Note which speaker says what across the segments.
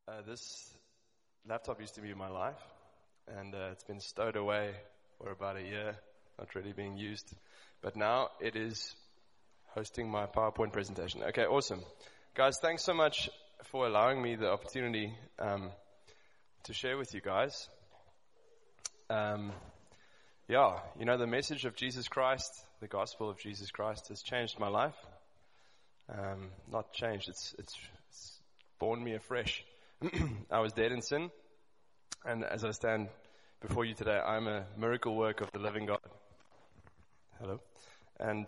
Speaker 1: This laptop used to be my life, and it's been stowed away for about a year, not really being used. But now it is hosting my PowerPoint presentation. Okay, awesome. Guys, thanks so much for allowing me the opportunity to share with you guys. The message of Jesus Christ, the gospel of Jesus Christ has changed my life. Not changed, it's born me afresh. I was dead in sin, and as I stand before you today, I'm a miracle work of the living God. Hello. And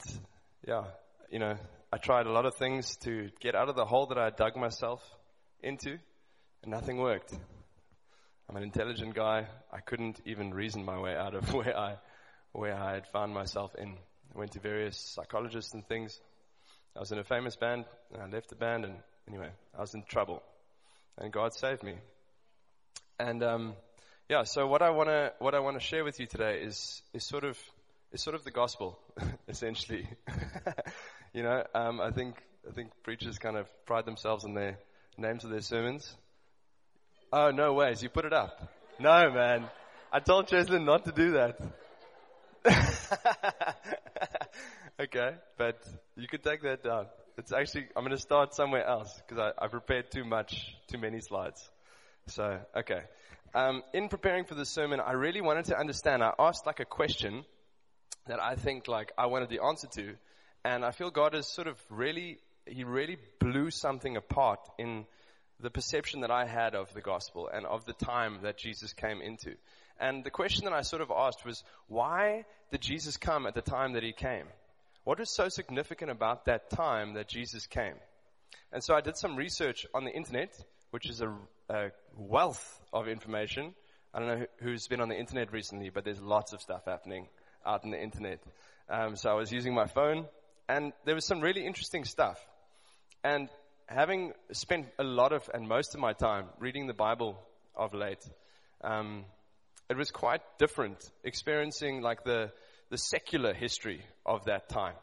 Speaker 1: I tried a lot of things to get out of the hole that I dug myself into, and nothing worked. I'm an intelligent guy. I couldn't even reason my way out of where I had found myself in. I went to various psychologists and things. I was in a famous band, and I left the band, and anyway, I was in trouble. And God saved me. And so what I want to share with you today is sort of the gospel, essentially. I think preachers kind of pride themselves on their names of their sermons. Oh, no ways, you put it up. No, man. I told Cheslin not to do that. Okay, but you could take that down. It's actually, I'm going to start somewhere else because I prepared too many slides. So, okay. In preparing for this sermon, I really wanted to understand. I asked a question that I think I wanted the answer to, and I feel God is He really blew something apart in the perception that I had of the gospel and of the time that Jesus came into. And the question that I sort of asked was, why did Jesus come at the time that He came? What was so significant about that time that Jesus came? And so I did some research on the internet, which is a wealth of information. I don't know who's been on the internet recently, but there's lots of stuff happening out on the internet. So I was using my phone, and there was some really interesting stuff. And having spent a lot of and most of my time reading the Bible of late, it was quite different experiencing the secular history of that time.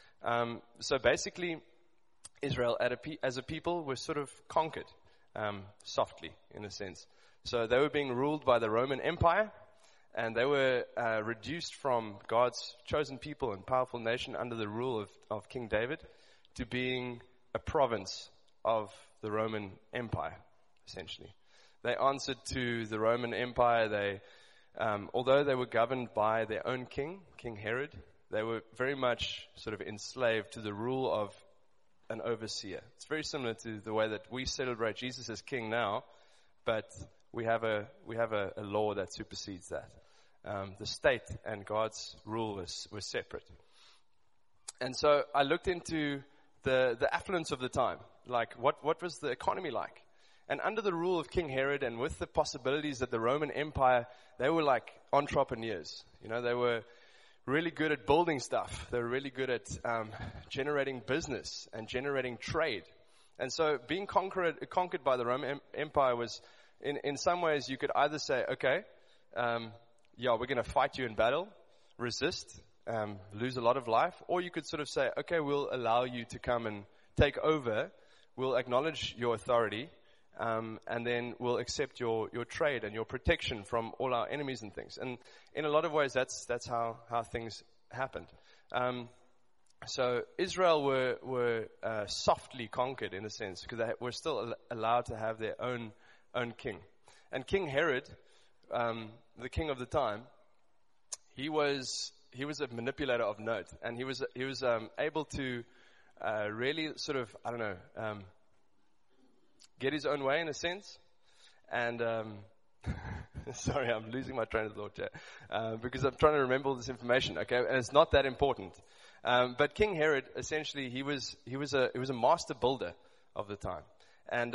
Speaker 1: So basically, Israel as a people was sort of conquered, softly in a sense. So they were being ruled by the Roman Empire, and they were reduced from God's chosen people and powerful nation under the rule of King David to being a province of the Roman Empire, essentially. They answered to the Roman Empire. Although they were governed by their own king, King Herod, they were very much sort of enslaved to the rule of an overseer. It's very similar to the way that we celebrate Jesus as king now, but we have a law that supersedes that. The state and God's rule was separate. And so I looked into the affluence of the time. What was the economy like? And under the rule of King Herod, and with the possibilities that the Roman Empire, they were like entrepreneurs. They were really good at building stuff. They were really good at generating business and generating trade. And so being conquered by the Roman Empire was, in some ways, you could either say, okay, we're going to fight you in battle, resist, lose a lot of life. Or you could sort of say, okay, we'll allow you to come and take over. We'll acknowledge your authority. And then we'll accept your trade and your protection from all our enemies and things. And in a lot of ways, that's how things happened. So Israel were softly conquered in a sense, because they were still allowed to have their own king. And King Herod, the king of the time, he was a manipulator of note, and he was able to really sort of get his own way in a sense. And sorry, I'm losing my train of thought here because I'm trying to remember all this information. Okay, and it's not that important. But King Herod, essentially, he was a master builder of the time, and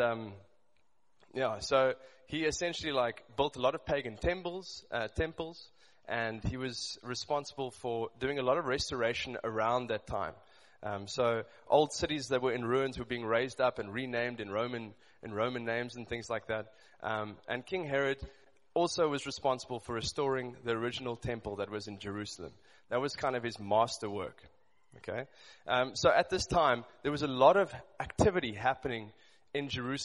Speaker 1: so he essentially built a lot of pagan temples, and he was responsible for doing a lot of restoration around that time. So old cities that were in ruins were being raised up and renamed in Roman names and things like that. And King Herod also was responsible for restoring the original temple that was in Jerusalem. That was kind of his masterwork. Okay. So at this time, there was a lot of activity happening in Jerusalem.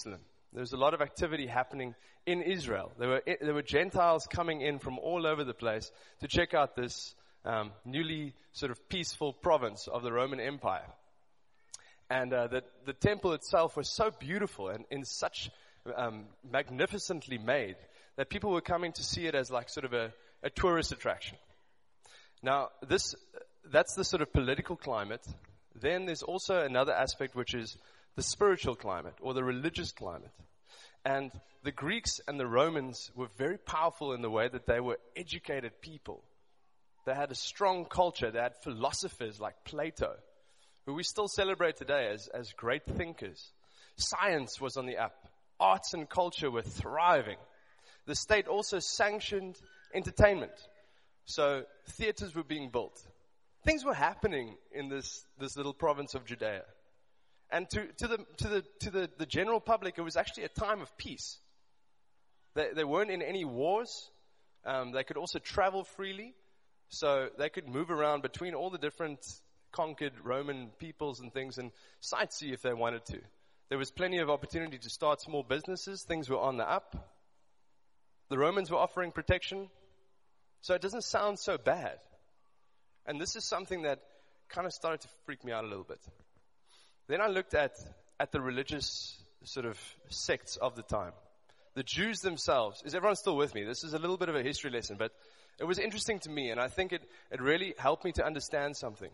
Speaker 1: There was a lot of activity happening in Israel. There were Gentiles coming in from all over the place to check out this newly sort of peaceful province of the Roman Empire. And the temple itself was so beautiful and in such magnificently made that people were coming to see it as like sort of a tourist attraction. Now, that's the sort of political climate. Then there's also another aspect, which is the spiritual climate or the religious climate. And the Greeks and the Romans were very powerful in the way that they were educated people. They had a strong culture. They had philosophers like Plato, who we still celebrate today as great thinkers. Science was on the up. Arts and culture were thriving. The state also sanctioned entertainment. So theaters were being built. Things were happening in this little province of Judea. And to the general public, it was actually a time of peace. They weren't in any wars. They could also travel freely. So they could move around between all the different conquered Roman peoples and things and sightsee if they wanted to. There was plenty of opportunity to start small businesses. Things were on the up. The Romans were offering protection. So it doesn't sound so bad. And this is something that kind of started to freak me out a little bit. Then I looked at the religious sort of sects of the time. The Jews themselves. Is everyone still with me? This is a little bit of a history lesson, but it was interesting to me, and I think it really helped me to understand something.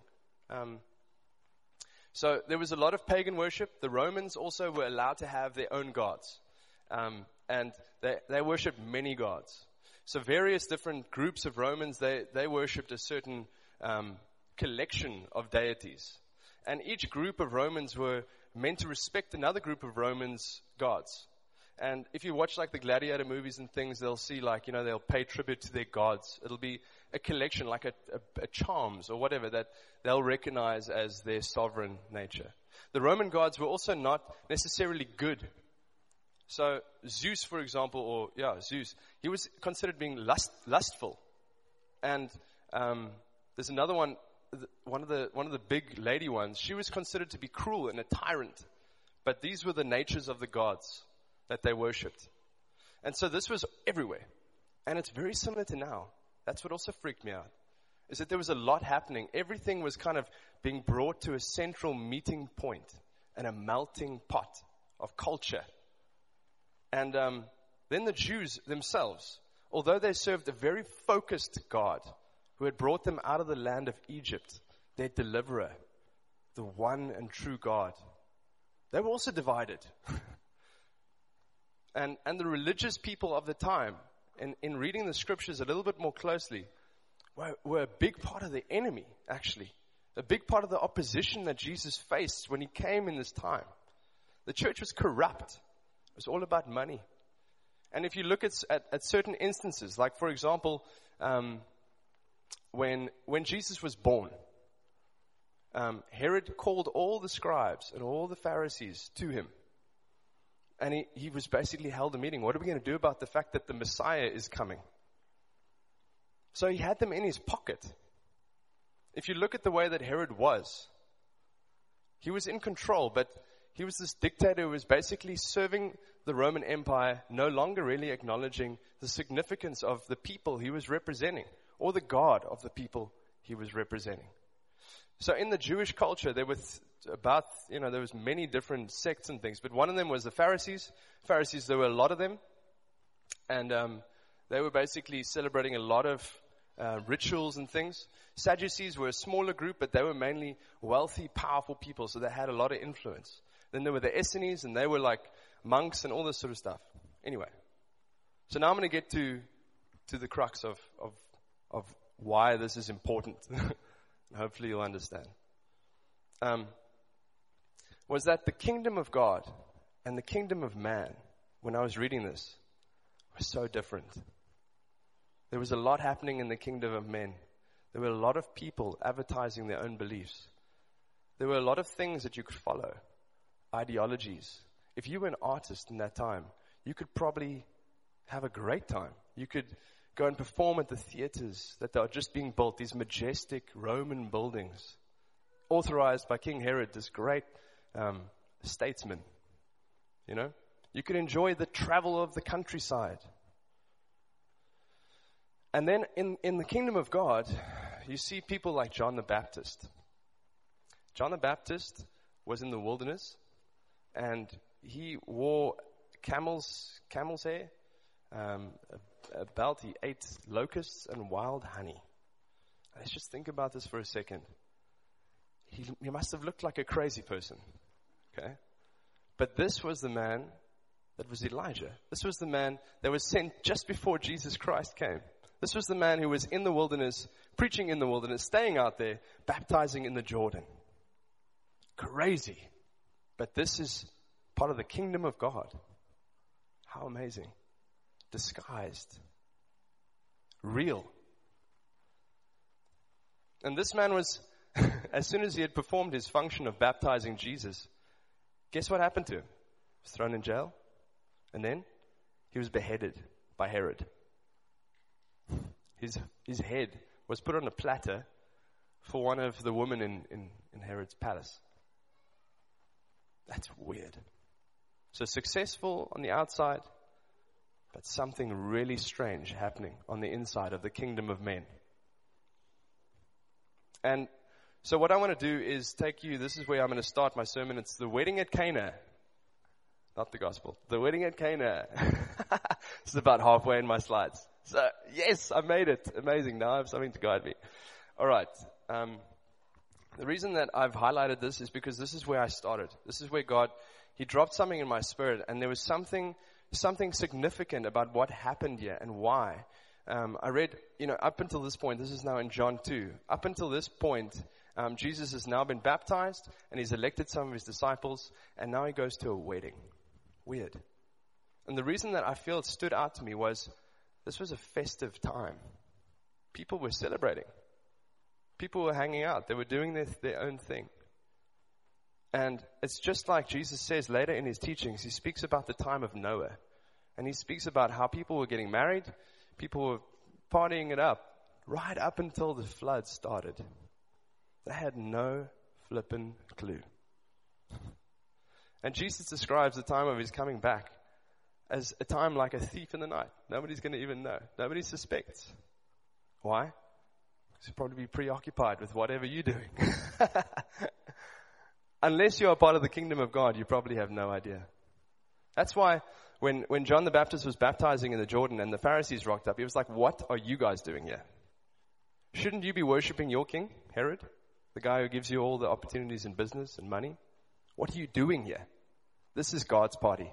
Speaker 1: So there was a lot of pagan worship. The Romans also were allowed to have their own gods. And they worshipped many gods. So various different groups of Romans, they worshipped a certain collection of deities. And each group of Romans were meant to respect another group of Romans' gods. And if you watch like the gladiator movies and things, they'll see like, they'll pay tribute to their gods. It'll be a collection, like a charms or whatever that they'll recognize as their sovereign nature. The Roman gods were also not necessarily good. So Zeus, for example, Zeus, he was considered being lustful. And there's another one of the big lady ones. She was considered to be cruel and a tyrant. But these were the natures of the gods that they worshipped. And so this was everywhere. And it's very similar to now. That's what also freaked me out, is that there was a lot happening. Everything was kind of being brought to a central meeting point and a melting pot of culture. And then the Jews themselves, although they served a very focused God who had brought them out of the land of Egypt, their deliverer, the one and true God, they were also divided. And the religious people of the time, in reading the scriptures a little bit more closely, were a big part of the enemy, actually. A big part of the opposition that Jesus faced when he came in this time. The church was corrupt. It was all about money. And if you look at certain instances, like for example, when Jesus was born, Herod called all the scribes and all the Pharisees to him. And he was basically held a meeting. What are we going to do about the fact that the Messiah is coming? So he had them in his pocket. If you look at the way that Herod was, he was in control, but he was this dictator who was basically serving the Roman Empire, no longer really acknowledging the significance of the people he was representing, or the God of the people he was representing. So in the Jewish culture, there was there was many different sects and things, but one of them was the Pharisees. Pharisees, there were a lot of them, and they were basically celebrating a lot of rituals and things. Sadducees were a smaller group, but they were mainly wealthy, powerful people, so they had a lot of influence. Then there were the Essenes, and they were like monks and all this sort of stuff. Anyway, so now I'm going to get to the crux of why this is important. Hopefully you'll understand. Was that the kingdom of God and the kingdom of man, when I was reading this, were so different. There was a lot happening in the kingdom of men. There were a lot of people advertising their own beliefs. There were a lot of things that you could follow, ideologies. If you were an artist in that time, you could probably have a great time. You could go and perform at the theaters that are just being built, these majestic Roman buildings, authorized by King Herod, this great statesman. You could enjoy the travel of the countryside. And then in the kingdom of God, you see people like John the Baptist. John the Baptist was in the wilderness, and he wore camel's hair, a belt. He ate locusts and wild honey. Let's just think about this for a second. He must have looked like a crazy person, okay? But this was the man that was Elijah. This was the man that was sent just before Jesus Christ came. This was the man who was in the wilderness, preaching in the wilderness, staying out there, baptizing in the Jordan. Crazy. But this is part of the kingdom of God. How amazing. Disguised. Real. And this man was, as soon as he had performed his function of baptizing Jesus, guess what happened to him? He was thrown in jail. And then he was beheaded by Herod. His head was put on a platter for one of the women in Herod's palace. That's weird. So successful on the outside, but something really strange happening on the inside of the kingdom of men. And so what I want to do is take you, this is where I'm going to start my sermon. It's the wedding at Cana. Not the gospel. The wedding at Cana. This is about halfway in my slides. So, yes, I made it. Amazing. Now I have something to guide me. All right. The reason that I've highlighted this is because this is where I started. This is where God, He dropped something in my spirit, and there was something significant about what happened here and why. I read, up until this point, this is now in John 2. Up until this point, Jesus has now been baptized, and He's elected some of His disciples, and now He goes to a wedding. Weird. And the reason that I feel it stood out to me was this was a festive time. People were celebrating. People were hanging out. They were doing their own thing. And it's just like Jesus says later in His teachings. He speaks about the time of Noah. And He speaks about how people were getting married. People were partying it up right up until the flood started. They had no flippin' clue. And Jesus describes the time of His coming back as a time like a thief in the night. Nobody's going to even know. Nobody suspects. Why? Because you'll probably be preoccupied with whatever you're doing. Unless you're a part of the kingdom of God, you probably have no idea. That's why when John the Baptist was baptizing in the Jordan and the Pharisees rocked up, he was like, what are you guys doing here? Shouldn't you be worshiping your king, Herod? The guy who gives you all the opportunities in business and money? What are you doing here? This is God's party.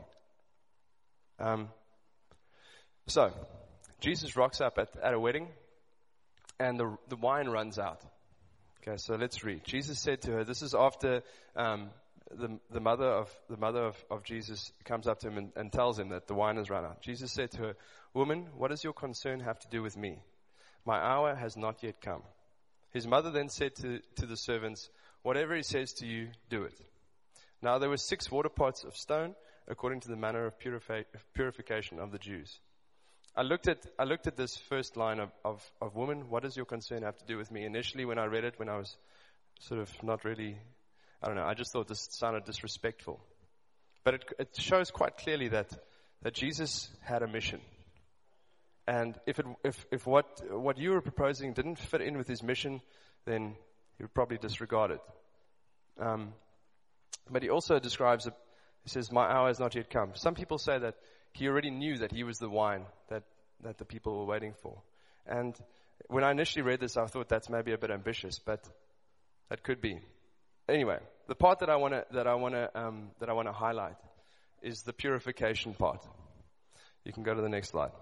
Speaker 1: So, Jesus rocks up at a wedding, and the wine runs out. Okay, so let's read. Jesus said to her, this is after the mother of Jesus comes up to him and tells him that the wine has run out. Jesus said to her, woman, what does your concern have to do with me? My hour has not yet come. His mother then said to the servants, whatever he says to you, do it. Now there were 6 water pots of stone, according to the manner of purification of the Jews. I looked at this first line of woman, what does your concern have to do with me? Initially when I read it, when I was sort of not really, I just thought this sounded disrespectful. But it shows quite clearly that Jesus had a mission. And if what you were proposing didn't fit in with His mission, then He would probably disregard it. But He also describes it. He says, my hour has not yet come. Some people say that He already knew that He was the wine that the people were waiting for. And when I initially read this, I thought that's maybe a bit ambitious, but that could be. Anyway, the part that I want to highlight is the purification part. You can go to the next slide.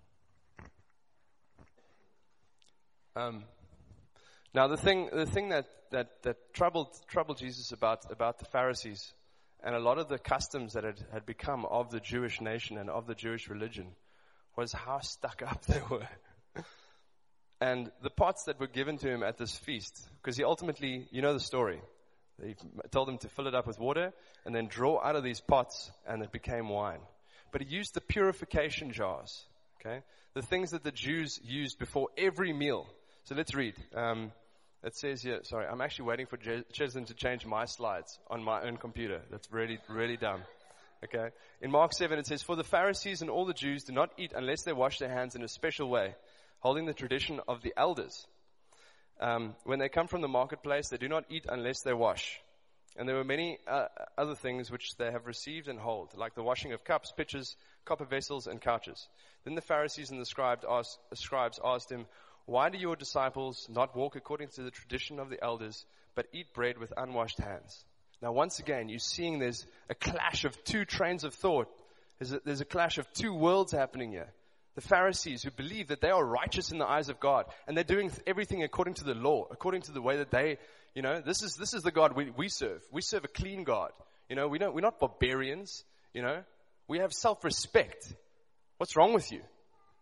Speaker 1: Now the thing that troubled Jesus about the Pharisees and a lot of the customs that had become of the Jewish nation and of the Jewish religion was how stuck up they were. And the pots that were given to him at this feast, because he ultimately, you know the story. He told them to fill it up with water and then draw out of these pots, and it became wine. But he used the purification jars, okay? The things that the Jews used before every meal. So let's read. It says here, sorry, I'm actually waiting for Cheslin to change my slides on my own computer. That's really, really dumb. Okay? In Mark 7 it says, "For the Pharisees and all the Jews do not eat unless they wash their hands in a special way, holding the tradition of the elders. When they come from the marketplace, they do not eat unless they wash." And there were many other things which they have received and hold, like the washing of cups, pitchers, copper vessels, and couches. Then the Pharisees and the scribes asked him, "Why do your disciples not walk according to the tradition of the elders, but eat bread with unwashed hands?" Now, once again, you're seeing there's a clash of two trains of thought. There's a clash of two worlds happening here. The Pharisees, who believe that they are righteous in the eyes of God, and they're doing everything according to the law, according to the way that they, this is the God we serve. We serve a clean God. We're not barbarians. We have self-respect. What's wrong with you?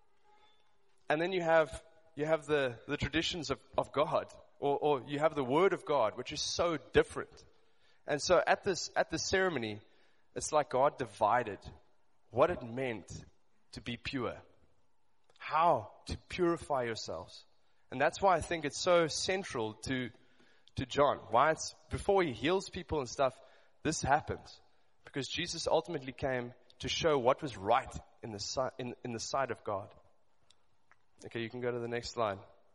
Speaker 1: And then you have the traditions of God, or you have the Word of God, which is so different. And so at the ceremony, it's like God divided what it meant to be pure, how to purify yourselves. And that's why I think it's so central to John. Why it's before he heals people and stuff, this happens. Because Jesus ultimately came to show what was right in the sight of God. Okay, you can go to the next slide.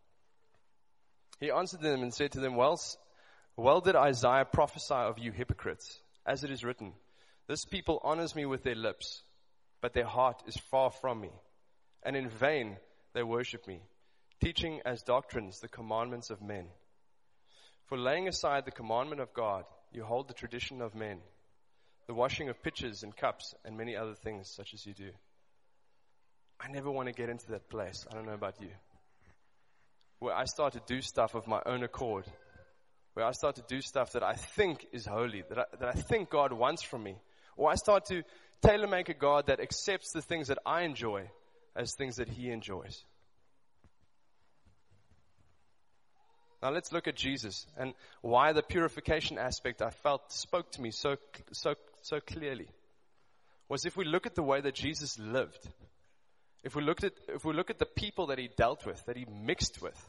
Speaker 1: He answered them and said to them, Well did Isaiah prophesy of you hypocrites, as it is written, "This people honors me with their lips, but their heart is far from me. And in vain they worship me, teaching as doctrines the commandments of men. For laying aside the commandment of God, you hold the tradition of men, the washing of pitchers and cups, and many other things such as you do." I never want to get into that place. I don't know about you. Where I start to do stuff of my own accord. Where I start to do stuff that I think is holy, that I think God wants from me. Or I start to tailor-make a God that accepts the things that I enjoy as things that He enjoys. Now let's look at Jesus and why the purification aspect I felt spoke to me so clearly. Was if we look at the way that Jesus lived, if we look at the people that He dealt with, that He mixed with,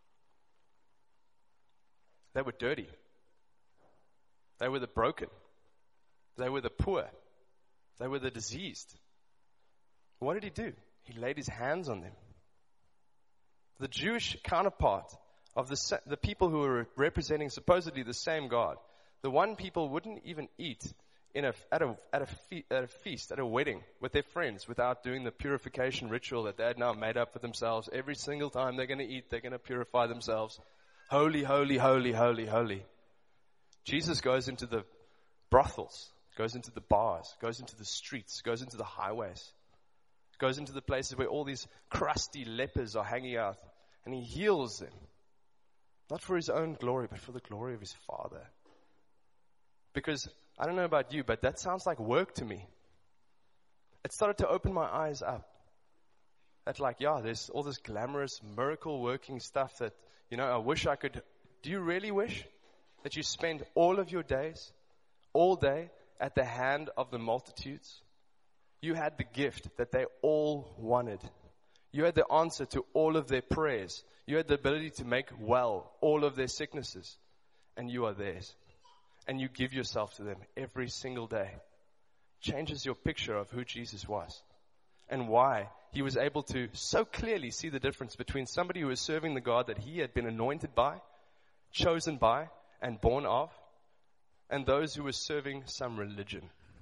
Speaker 1: they were dirty. They were the broken. They were the poor. They were the diseased. What did He do? He laid His hands on them. The Jewish counterpart of the people who were representing supposedly the same God, the one people wouldn't even eat at a feast, at a wedding with their friends without doing the purification ritual that they had now made up for themselves. Every single time they're going to eat, they're going to purify themselves. Holy, holy, holy, holy, holy. Jesus goes into the brothels, goes into the bars, goes into the streets, goes into the highways, goes into the places where all these crusty lepers are hanging out, and He heals them. Not for His own glory, but for the glory of His Father. Because, I don't know about you, but that sounds like work to me. It started to open my eyes up. That there's all this glamorous, miracle-working stuff that, I wish I could. Do you really wish that you spend all of your days, all day, at the hand of the multitudes? You had the gift that they all wanted. You had the answer to all of their prayers. You had the ability to make well all of their sicknesses. And you are theirs. And you give yourself to them every single day. Changes your picture of who Jesus was. And why He was able to so clearly see the difference between somebody who was serving the God that He had been anointed by, chosen by, and born of, and those who were serving some religion.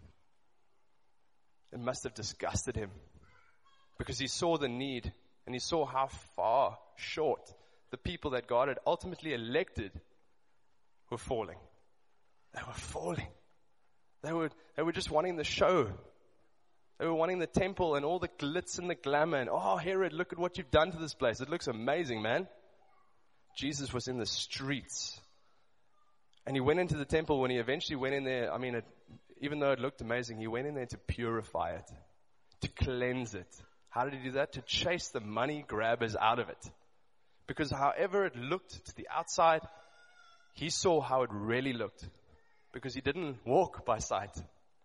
Speaker 1: It must have disgusted Him. Because He saw the need, and He saw how far short the people that God had ultimately elected were falling. They were falling. They were just wanting the show. They were wanting the temple and all the glitz and the glamour. And, "Oh, Herod, look at what you've done to this place. It looks amazing, man." Jesus was in the streets. And He went into the temple. When He eventually went in there, even though it looked amazing, He went in there to purify it, to cleanse it. How did He do that? To chase the money grabbers out of it. Because however it looked to the outside, He saw how it really looked. Because He didn't walk by sight.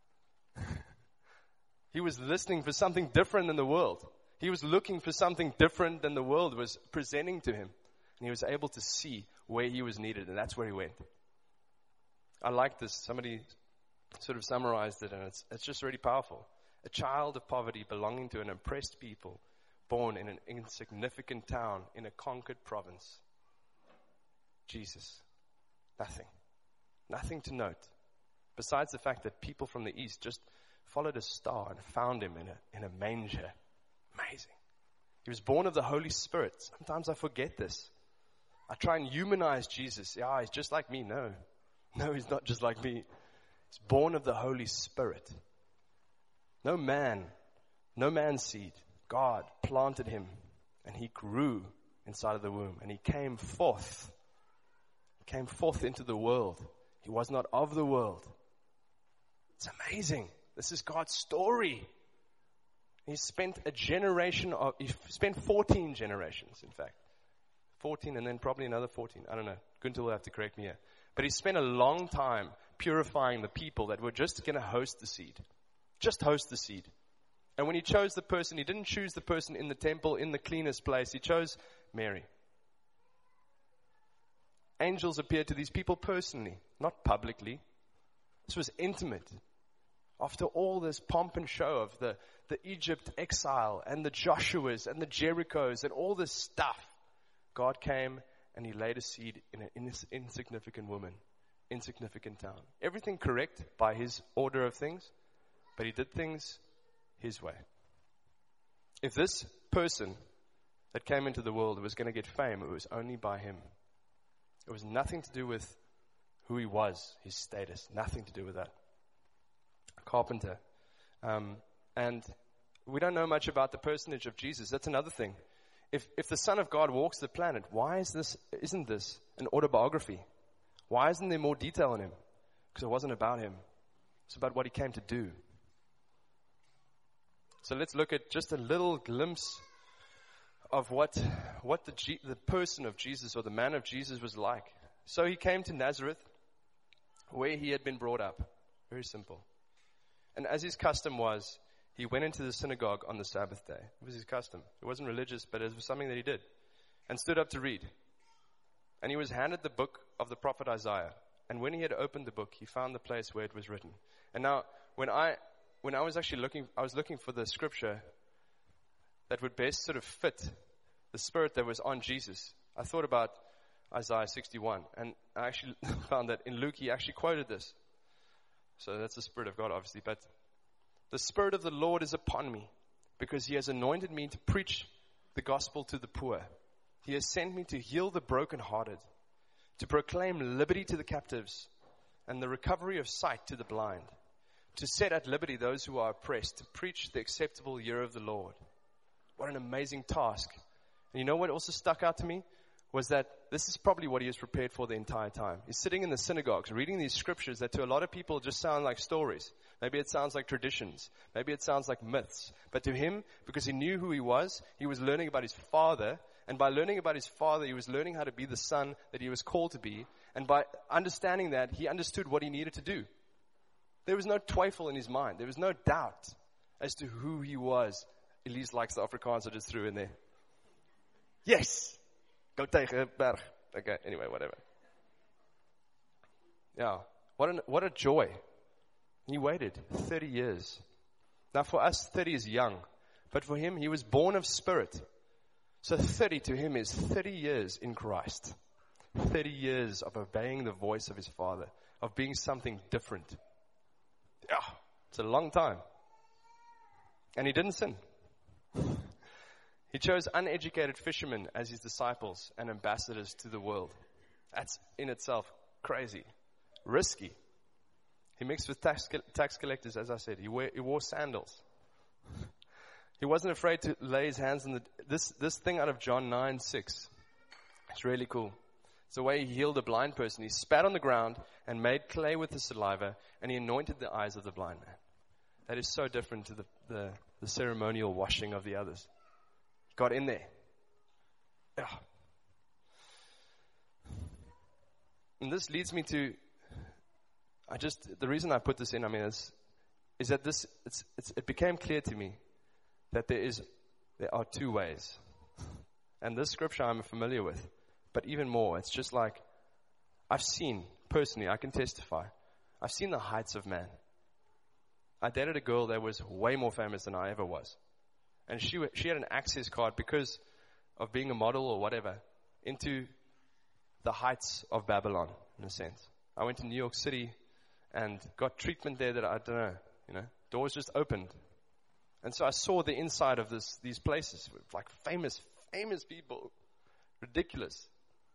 Speaker 1: He was listening for something different than the world. He was looking for something different than the world was presenting to Him. And He was able to see where He was needed. And that's where He went. I like this. Somebody sort of summarized it, and it's just really powerful. A child of poverty belonging to an oppressed people, born in an insignificant town in a conquered province. Jesus. Nothing. Nothing to note. Besides the fact that people from the east just followed a star and found him in a manger. Amazing. He was born of the Holy Spirit. Sometimes I forget this. I try and humanize Jesus. Yeah, he's just like me. No, he's not just like me. He's born of the Holy Spirit. No man's seed. God planted him, and he grew inside of the womb, and he came forth into the world. He was not of the world. It's amazing. This is God's story. He spent 14 generations, in fact. 14 and then probably another 14. I don't know. Gunther will have to correct me here. But he spent a long time purifying the people that were just going to host the seed. Just host the seed. And when he chose the person, he didn't choose the person in the temple, in the cleanest place. He chose Mary. Angels appeared to these people personally, not publicly. This was intimate. After all this pomp and show of the Egypt exile and the Joshuas and the Jerichos and all this stuff, God came and he laid a seed in an insignificant woman, insignificant town. Everything correct by his order of things, but he did things his way. If this person that came into the world was going to get fame, it was only by him. It was nothing to do with who he was, his status, nothing to do with that. Carpenter. And we don't know much about the personage of Jesus. That's another thing. If the Son of God walks the planet, isn't this an autobiography? Why isn't there more detail in him? Because it wasn't about him. It's about what he came to do. So let's look at just a little glimpse of what the person of Jesus or the man of Jesus was like. So he came to Nazareth, where he had been brought up. Very simple. And as his custom was, he went into the synagogue on the Sabbath day. It was his custom. It wasn't religious, but it was something that he did. And stood up to read. And he was handed the book of the prophet Isaiah. And when he had opened the book, he found the place where it was written. And now, when I was actually looking for the scripture that would best sort of fit the spirit that was on Jesus. I thought about Isaiah 61. And I actually found that in Luke, he actually quoted this. So that's the Spirit of God, obviously. But the Spirit of the Lord is upon me, because he has anointed me to preach the gospel to the poor. He has sent me to heal the brokenhearted, to proclaim liberty to the captives, and the recovery of sight to the blind, to set at liberty those who are oppressed, to preach the acceptable year of the Lord. What an amazing task. And you know what also stuck out to me? Was that this is probably what he was prepared for the entire time. He's sitting in the synagogues reading these scriptures that to a lot of people just sound like stories. Maybe it sounds like traditions. Maybe it sounds like myths. But to him, because he knew who he was learning about his Father. And by learning about his Father, he was learning how to be the son that he was called to be. And by understanding that, he understood what he needed to do. There was no twyfel in his mind. There was no doubt as to who he was. Elise likes the Afrikaans I just threw in there. Yes! Go tegen berg. Okay, anyway, whatever. Yeah, what a joy. He waited 30 years. Now for us, 30 is young. But for him, he was born of spirit. So 30 to him is 30 years in Christ. 30 years of obeying the voice of his Father. Of being something different. Yeah, it's a long time. And he didn't sin. He chose uneducated fishermen as his disciples and ambassadors to the world. That's in itself crazy, risky. He mixed with tax collectors, as I said. He wore sandals. He wasn't afraid to lay his hands on this thing out of John 9:6. It's really cool. It's the way he healed a blind person. He spat on the ground and made clay with his saliva, and he anointed the eyes of the blind man. That is so different to the ceremonial washing of the others. Got in there. Yeah. And this leads me to, the reason I put this in, is that it became clear to me that there are two ways. And this scripture I'm familiar with, but even more, it's just like, I've seen, personally, I can testify, I've seen the heights of man. I dated a girl that was way more famous than I ever was. And she had an access card because of being a model or whatever into the heights of Babylon, in a sense. I went to New York City and got treatment there that I don't know, doors just opened. And so I saw the inside of these places, like famous people. Ridiculous.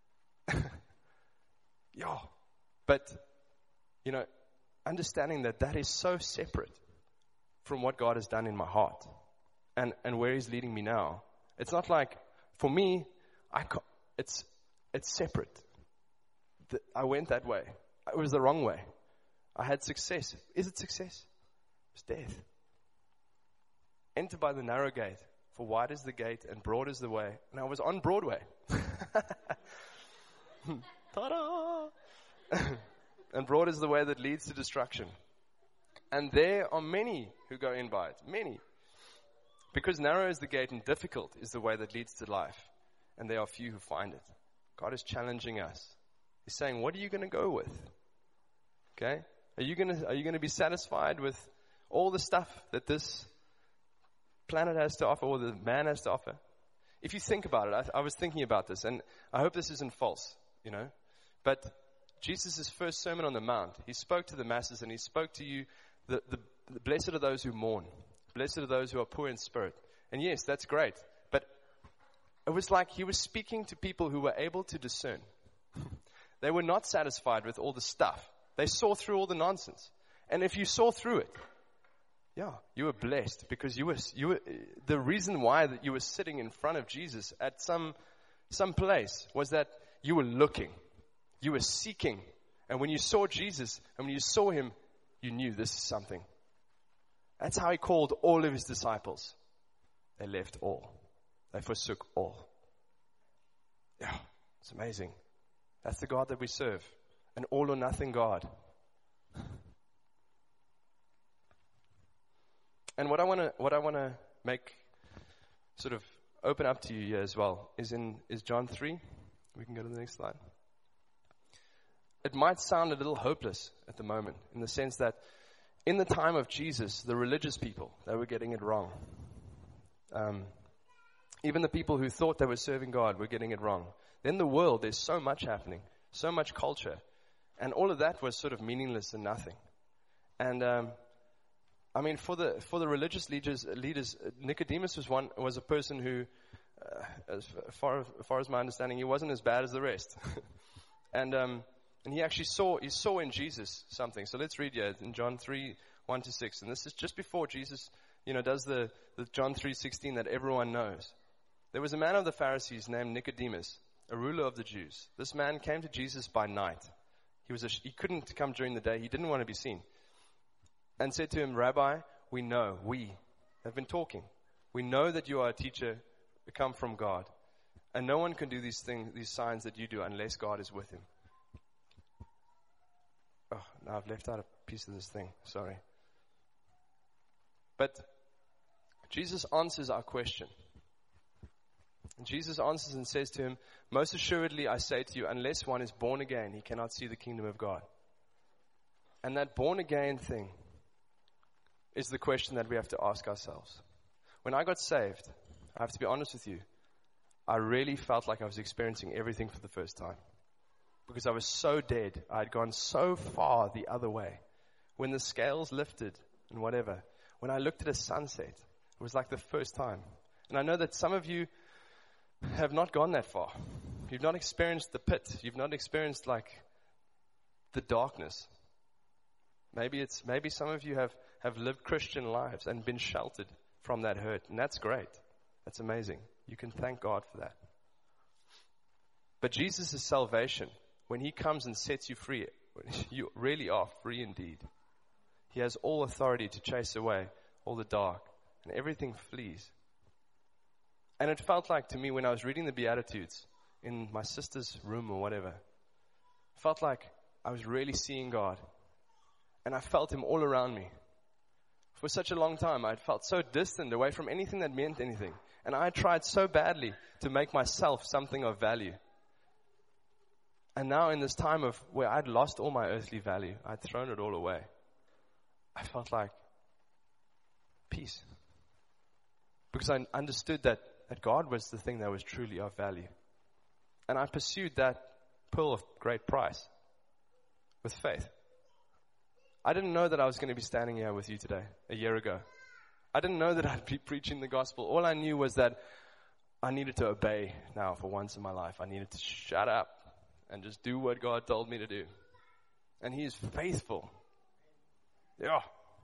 Speaker 1: Yeah. But, understanding that is so separate from what God has done in my heart and where He's leading me now. It's not like, for me, it's separate. I went that way. It was the wrong way. I had success. Is it success? It's death. Enter by the narrow gate, for wide is the gate and broad is the way. And I was on Broadway. Ta-da! And broad is the way that leads to destruction. And there are many who go in by it. Many. Because narrow is the gate and difficult is the way that leads to life. And there are few who find it. God is challenging us. He's saying, what are you going to go with? Okay? Are you going to be satisfied with all the stuff that this planet has to offer or the man has to offer? If you think about it, I was thinking about this, and I hope this isn't false, But Jesus' first Sermon on the Mount, He spoke to the masses and He spoke to you, the blessed are those who mourn. Blessed are those who are poor in spirit. And yes, that's great. But it was like He was speaking to people who were able to discern. They were not satisfied with all the stuff. They saw through all the nonsense. And if you saw through it, you were blessed because you were the reason why that you were sitting in front of Jesus at some place was that you were looking. You were seeking. And when you saw Jesus and when you saw Him, you knew this is something. That's how He called all of His disciples. They left all. They forsook all. Yeah, it's amazing. That's the God that we serve. An all or nothing God. And what I want to make sort of open up to you here as well is John 3. We can go to the next slide. It might sound a little hopeless at the moment in the sense that in the time of Jesus, the religious people, they were getting it wrong. Even the people who thought they were serving God were getting it wrong. Then the world, there's so much happening, so much culture, and all of that was sort of meaningless and nothing. And for the religious leaders, Nicodemus was a person who, as far as my understanding, he wasn't as bad as the rest, and he actually saw in Jesus something. So let's read here in John 3:1-6, and this is just before Jesus, does the John 3:16 that everyone knows. There was a man of the Pharisees named Nicodemus, a ruler of the Jews. This man came to Jesus by night. He couldn't come during the day. He didn't want to be seen. And said to him, Rabbi, we have been talking. We know that you are a teacher who come from God. And no one can do these signs that you do unless God is with him. Oh, now I've left out a piece of this thing. Sorry. But Jesus answers our question. And Jesus answers and says to him, most assuredly I say to you, unless one is born again, he cannot see the kingdom of God. And that born again thing is the question that we have to ask ourselves. When I got saved, I have to be honest with you, I really felt like I was experiencing everything for the first time. Because I was so dead. I had gone so far the other way. When the scales lifted and whatever, when I looked at a sunset, it was like the first time. And I know that some of you have not gone that far. You've not experienced the pit. You've not experienced like the darkness. Maybe some of you have lived Christian lives and been sheltered from that hurt. And that's great. That's amazing. You can thank God for that. But Jesus' salvation, when he comes and sets you free, you really are free indeed. He has all authority to chase away all the dark and everything flees. And it felt like to me when I was reading the Beatitudes in my sister's room or whatever, it felt like I was really seeing God. And I felt him all around me. For such a long time, I had felt so distant away from anything that meant anything. And I tried so badly to make myself something of value. And now in this time of where I'd lost all my earthly value, I'd thrown it all away, I felt like peace. Because I understood that God was the thing that was truly of value. And I pursued that pearl of great price with faith. I didn't know that I was going to be standing here with you today, a year ago. I didn't know that I'd be preaching the gospel. All I knew was that I needed to obey now for once in my life. I needed to shut up and just do what God told me to do. And He is faithful. Yeah.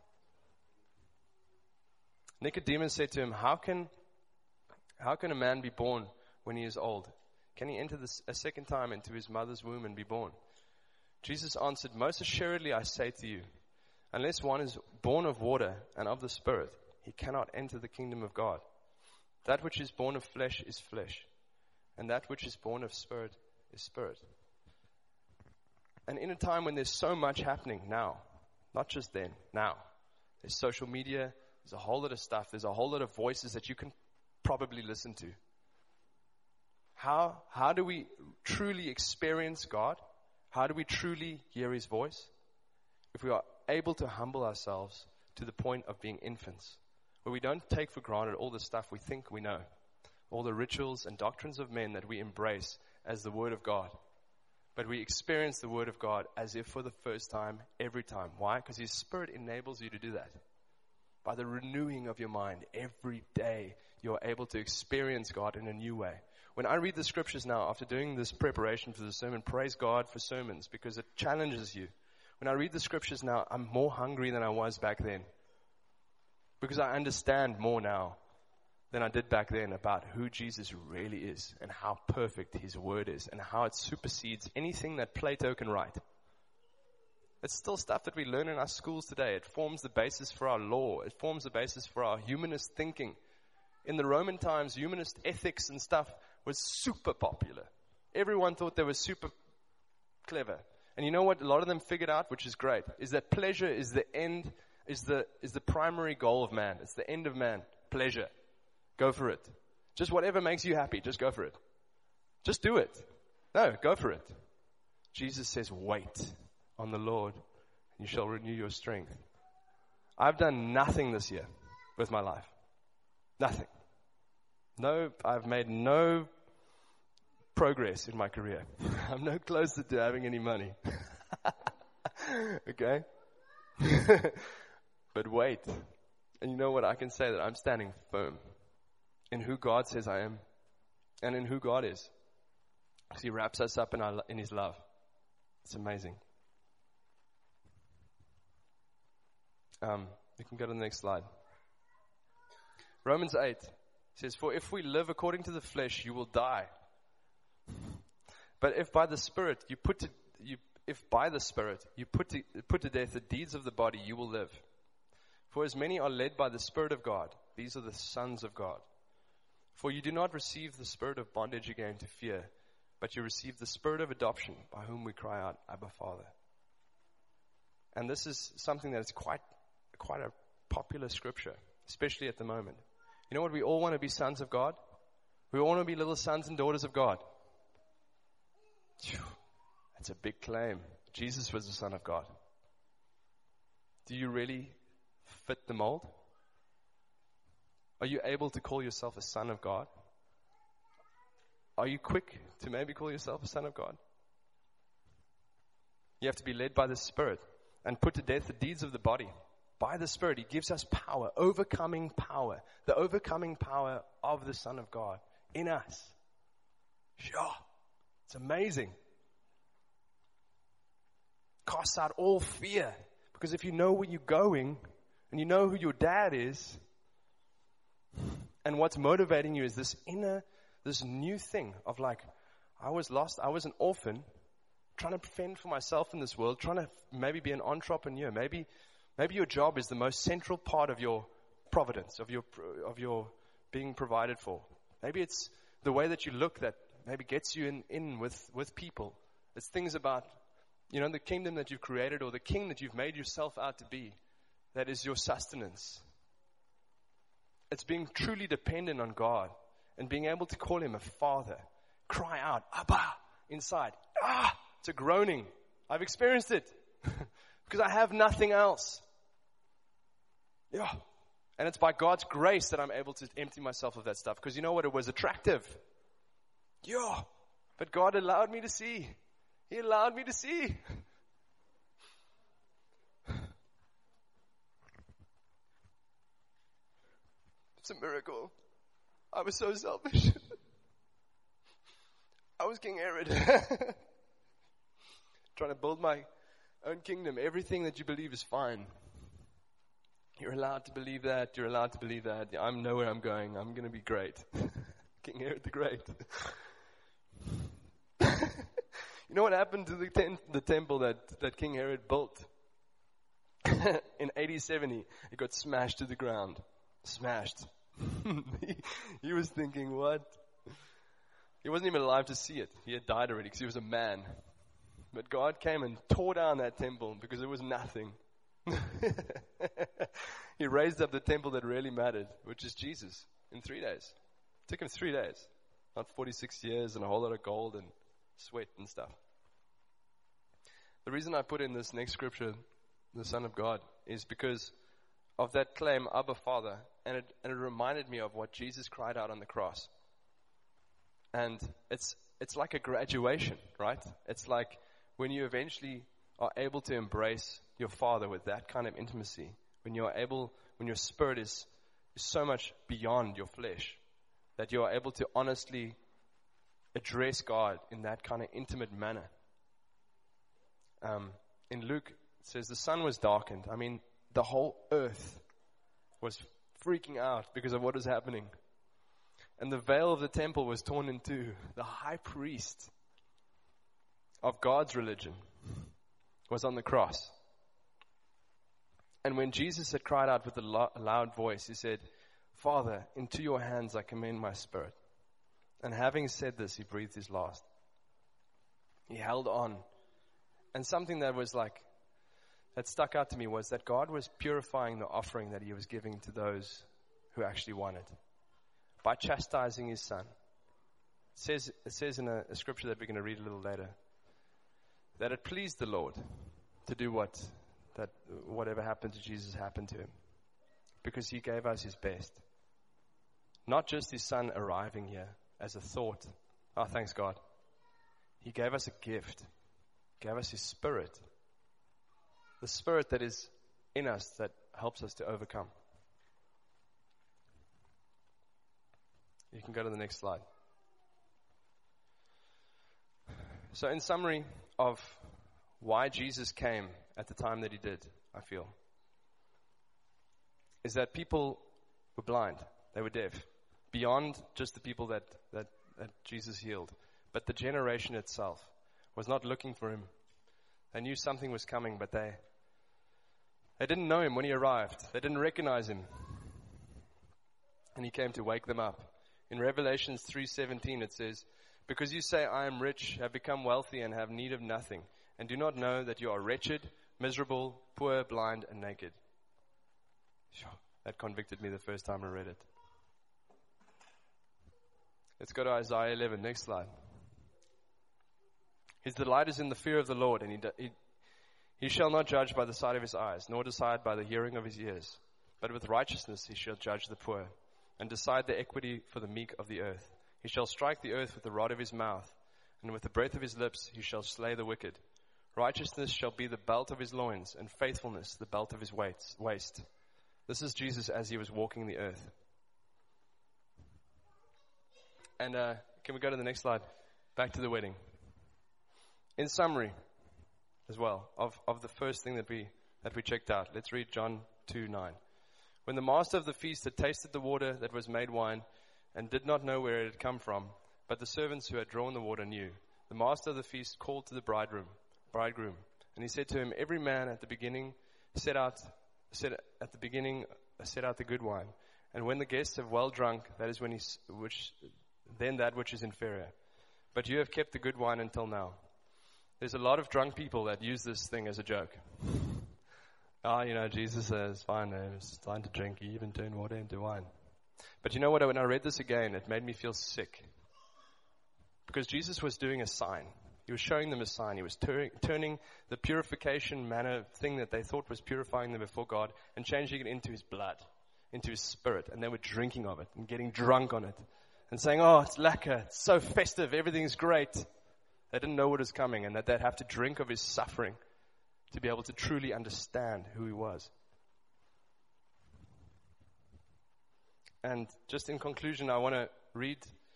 Speaker 1: Nicodemus said to him, How can a man be born when he is old? Can he enter a second time into his mother's womb and be born? Jesus answered, Most assuredly I say to you, unless one is born of water and of the Spirit, he cannot enter the kingdom of God. That which is born of flesh is flesh, and that which is born of spirit is spirit. And in a time when there's so much happening now, not just then, now, there's social media, there's a whole lot of stuff, there's a whole lot of voices that you can probably listen to. How do we truly experience God? How do we truly hear His voice? If we are able to humble ourselves to the point of being infants, where we don't take for granted all the stuff we think we know, all the rituals and doctrines of men that we embrace as the Word of God. But we experience the Word of God as if for the first time, every time. Why? Because His Spirit enables you to do that. By the renewing of your mind, every day you are able to experience God in a new way. When I read the scriptures now, after doing this preparation for the sermon, praise God for sermons because it challenges you. When I read the scriptures now, I'm more hungry than I was back then. Because I understand more now than I did back then about who Jesus really is and how perfect His word is and how it supersedes anything that Plato can write. It's still stuff that we learn in our schools today. It forms the basis for our law. It forms the basis for our humanist thinking. In the Roman times, humanist ethics and stuff was super popular. Everyone thought they were super clever. And you know what a lot of them figured out, which is great, is that pleasure is the end, is the primary goal of man. It's the end of man. Pleasure. Go for it. Just whatever makes you happy, just go for it. Just do it. No, go for it. Jesus says, wait on the Lord, and you shall renew your strength. I've done nothing this year with my life. Nothing. No, I've made no progress in my career. I'm no closer to having any money. Okay? But wait. And you know what? I can say that I'm standing firm in who God says I am and in who God is. Because He wraps us up in His love. It's amazing. You can go to the next slide. Romans 8 says, For if we live according to the flesh, you will die. But if by the Spirit you put to death the deeds of the body, you will live. For as many are led by the Spirit of God, these are the sons of God. For you do not receive the spirit of bondage again to fear, but you receive the Spirit of adoption, by whom we cry out, Abba, Father. And this is something that is quite a popular scripture, especially at the moment. You know what? We all want to be sons of God. We all want to be little sons and daughters of God. That's a big claim. Jesus was the Son of God. Do you really fit the mold? Are you able to call yourself a son of God? Are you quick to maybe call yourself a son of God? You have to be led by the Spirit and put to death the deeds of the body. By the Spirit, He gives us power, overcoming power, the overcoming power of the Son of God in us. Sure. It's amazing. Casts out all fear. Because if you know where you're going, and you know who your dad is, and what's motivating you is this new thing of like, I was lost, I was an orphan, trying to fend for myself in this world, trying to maybe be an entrepreneur. Maybe your job is the most central part of your providence, of your being provided for. Maybe it's the way that you look that maybe gets you in with people. It's things about, the kingdom that you've created or the king that you've made yourself out to be. That is your sustenance. It's being truly dependent on God and being able to call Him a Father. Cry out, Abba, inside. It's a groaning. I've experienced it because I have nothing else. Yeah. And it's by God's grace that I'm able to empty myself of that stuff. Because you know what? It was attractive. Yeah. But God allowed me to see. He allowed me to see. It's a miracle. I was so selfish. I was King Herod. Trying to build my own kingdom. Everything that you believe is fine. You're allowed to believe that. You're allowed to believe that. I know where I'm going. I'm going to be great. King Herod the Great. You know what happened to the temple that King Herod built? In AD 70, it got smashed to the ground. Smashed. He was thinking, what? He wasn't even alive to see it. He had died already because he was a man. But God came and tore down that temple because it was nothing. He raised up the temple that really mattered, which is Jesus, in 3 days. It took him 3 days. Not 46 years and a whole lot of gold and sweat and stuff. The reason I put in this next scripture, the Son of God, is because of that claim, Abba Father, and it reminded me of what Jesus cried out on the cross. And it's like a graduation, right? It's like when you eventually are able to embrace your Father with that kind of intimacy, when your spirit is so much beyond your flesh, that you are able to honestly address God in that kind of intimate manner. In Luke, it says the sun was darkened. I mean, the whole earth was freaking out because of what was happening. And the veil of the temple was torn in two. The high priest of God's religion was on the cross. And when Jesus had cried out with a loud voice, he said, Father, into your hands I commend my spirit. And having said this, he breathed his last. He held on. And something that stuck out to me was that God was purifying the offering that he was giving to those who actually wanted, by chastising his son. It says in a scripture that we're going to read a little later, that it pleased the Lord to do whatever happened to Jesus happened to him, because he gave us his best. Not just his son arriving here as a thought. Oh, thanks God. He gave us a gift. Gave us his spirit. The spirit that is in us that helps us to overcome. You can go to the next slide. So in summary of why Jesus came at the time that he did, I feel, is that people were blind. They were deaf. Beyond just the people that Jesus healed. But the generation itself was not looking for him. They knew something was coming, but they didn't know him when he arrived. They didn't recognize him. And he came to wake them up. In Revelations 3:17 it says, because you say, I am rich, have become wealthy, and have need of nothing, and do not know that you are wretched, miserable, poor, blind, and naked. That convicted me the first time I read it. Let's go to Isaiah 11. Next slide. His delight is in the fear of the Lord, and he shall not judge by the sight of his eyes, nor decide by the hearing of his ears. But with righteousness he shall judge the poor, and decide the equity for the meek of the earth. He shall strike the earth with the rod of his mouth, and with the breath of his lips he shall slay the wicked. Righteousness shall be the belt of his loins, and faithfulness the belt of his waist. This is Jesus as he was walking the earth. And can we go to the next slide? Back to the wedding. In summary, as well, of the first thing that we checked out, let's read John 2:9. When the master of the feast had tasted the water that was made wine, and did not know where it had come from, but the servants who had drawn the water knew, the master of the feast called to the bridegroom, and he said to him, every man at the beginning set out the good wine, and when the guests have well drunk, that is then that which is inferior. But you have kept the good wine until now. There's a lot of drunk people that use this thing as a joke. Jesus says, fine, it's time to drink. You even turn water into wine. But you know what? When I read this again, it made me feel sick. Because Jesus was doing a sign. He was showing them a sign. He was turning the purification manner thing that they thought was purifying them before God and changing it into his blood, into his spirit. And they were drinking of it and getting drunk on it and saying, oh, it's lekker, it's so festive, everything's great. They didn't know what was coming, and that they'd have to drink of his suffering to be able to truly understand who he was. And just in conclusion, I want to read,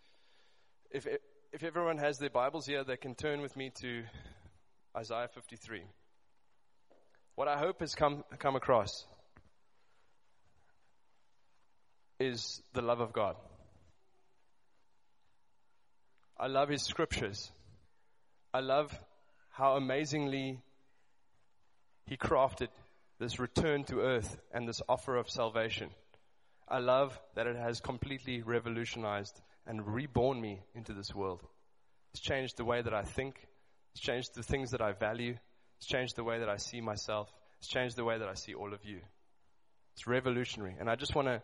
Speaker 1: if everyone has their Bibles here, they can turn with me to Isaiah 53. What I hope has come across is the love of God. I love his scriptures. I love how amazingly he crafted this return to earth and this offer of salvation. I love that it has completely revolutionized and reborn me into this world. It's changed the way that I think. It's changed the things that I value. It's changed the way that I see myself. It's changed the way that I see all of you. It's revolutionary. And I just want to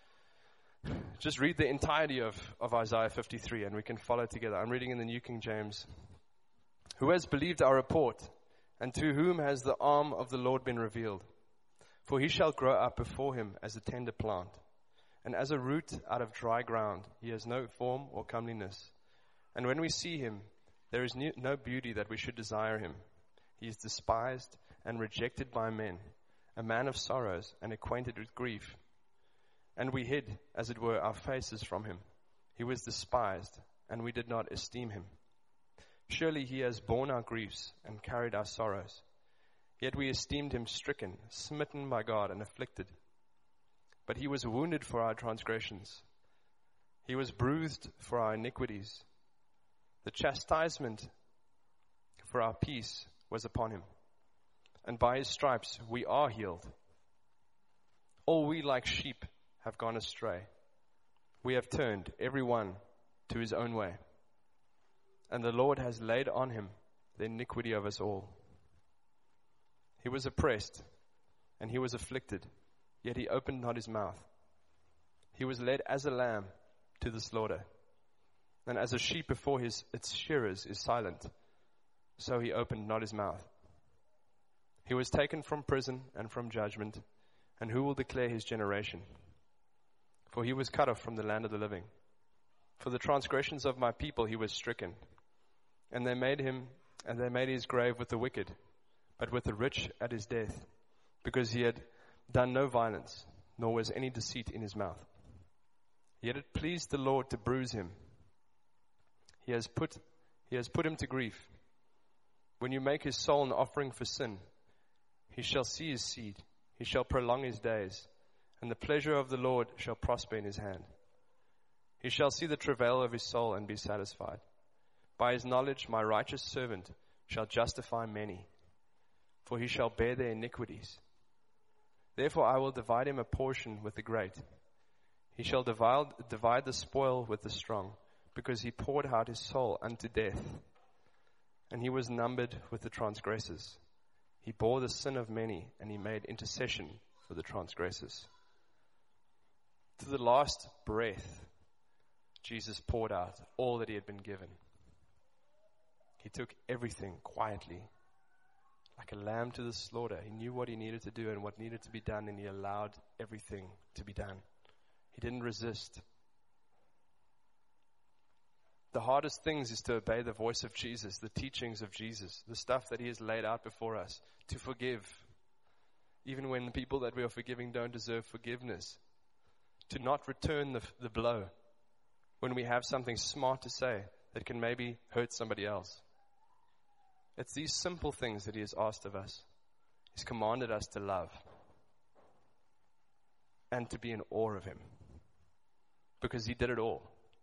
Speaker 1: just read the entirety of Isaiah 53, and we can follow together. I'm reading in the New King James. Who has believed our report, and to whom has the arm of the Lord been revealed? For he shall grow up before him as a tender plant, and as a root out of dry ground. He has no form or comeliness. And when we see him, there is no beauty that we should desire him. He is despised and rejected by men, a man of sorrows and acquainted with grief. And we hid, as it were, our faces from him. He was despised, and we did not esteem him. Surely he has borne our griefs and carried our sorrows. Yet we esteemed him stricken, smitten by God, and afflicted. But he was wounded for our transgressions. He was bruised for our iniquities. The chastisement for our peace was upon him, and by his stripes we are healed. All we like sheep have gone astray. We have turned every one to his own way, and the Lord has laid on him the iniquity of us all. He was oppressed, and he was afflicted, yet he opened not his mouth. He was led as a lamb to the slaughter, and as a sheep before its shearers is silent, so he opened not his mouth. He was taken from prison and from judgment, and who will declare his generation? For he was cut off from the land of the living. For the transgressions of my people he was stricken, and they made his grave with the wicked, but with the rich at his death, because he had done no violence, nor was any deceit in his mouth. Yet it pleased the Lord to bruise him. He has put him to grief. When you make his soul an offering for sin, he shall see his seed. He shall prolong his days, and the pleasure of the Lord shall prosper in his hand. He shall see the travail of his soul and be satisfied. By his knowledge my righteous servant shall justify many, for he shall bear their iniquities. Therefore I will divide him a portion with the great. He shall divide the spoil with the strong, because he poured out his soul unto death, and he was numbered with the transgressors. He bore the sin of many, and he made intercession for the transgressors. To the last breath, Jesus poured out all that he had been given. He took everything quietly, like a lamb to the slaughter. He knew what he needed to do and what needed to be done, and he allowed everything to be done. He didn't resist. The hardest things is to obey the voice of Jesus, the teachings of Jesus, the stuff that he has laid out before us, to forgive, even when the people that we are forgiving don't deserve forgiveness, to not return the blow when we have something smart to say that can maybe hurt somebody else. It's these simple things that he has asked of us. He's commanded us to love and to be in awe of him, because he did it all.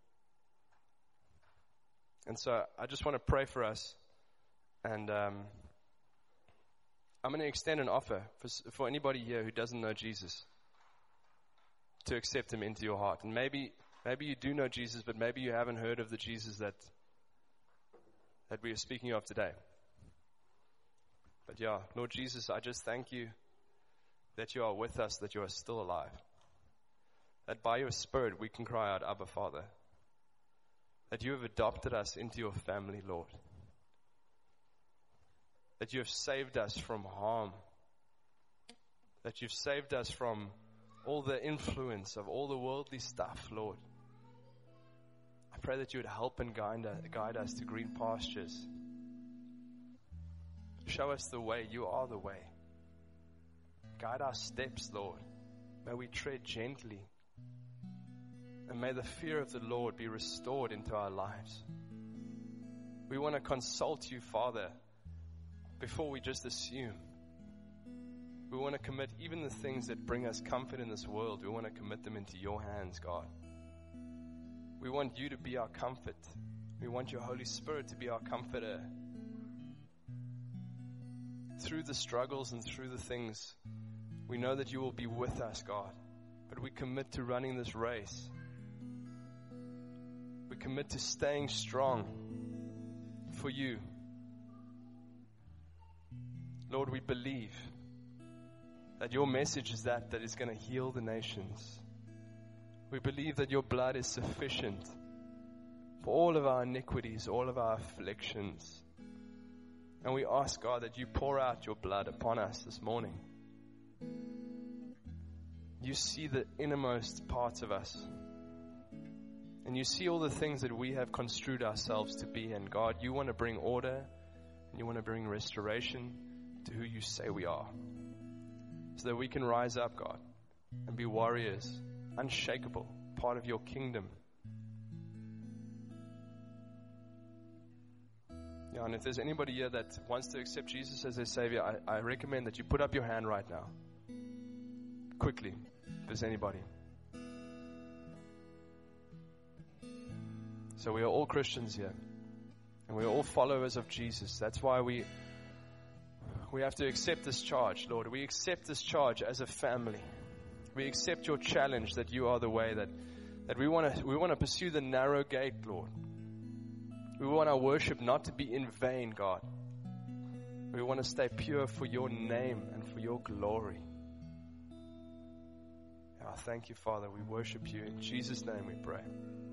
Speaker 1: And so I just want to pray for us, and I'm going to extend an offer for anybody here who doesn't know Jesus, to accept him into your heart. And maybe you do know Jesus, but maybe you haven't heard of the Jesus that we are speaking of today. But yeah, Lord Jesus, I just thank you that you are with us, that you are still alive, that by your Spirit we can cry out, Abba, Father, that you have adopted us into your family, Lord. that you have saved us from harm, that you've saved us from all the influence of all the worldly stuff, Lord. I pray that you would help and guide us to green pastures. Show us the way. You are the way. Guide our steps, Lord. May we tread gently. And may the fear of the Lord be restored into our lives. We want to consult you, Father, before we just assume. We want to commit even the things that bring us comfort in this world. We want to commit them into your hands, God. We want you to be our comfort. We want your Holy Spirit to be our comforter. Through the struggles and through the things, we know that you will be with us, God. But we commit to running this race. We commit to staying strong for you. Lord, we believe that your message is that is going to heal the nations. We believe that your blood is sufficient for all of our iniquities, all of our afflictions. And we ask, God, that you pour out your blood upon us this morning. You see the innermost parts of us. And you see all the things that we have construed ourselves to be. And God, you want to bring order and you want to bring restoration to who you say we are. So that we can rise up, God, and be warriors, unshakable, part of your kingdom. Yeah, and if there's anybody here that wants to accept Jesus as their Savior, I recommend that you put up your hand right now. Quickly, if there's anybody. So we are all Christians here. And we are all followers of Jesus. That's why we have to accept this charge, Lord. We accept this charge as a family. We accept your challenge that you are the way, that we want to pursue the narrow gate, Lord. We want our worship not to be in vain, God. We want to stay pure for your name and for your glory. Thank you, Father. We worship you. In Jesus' name we pray.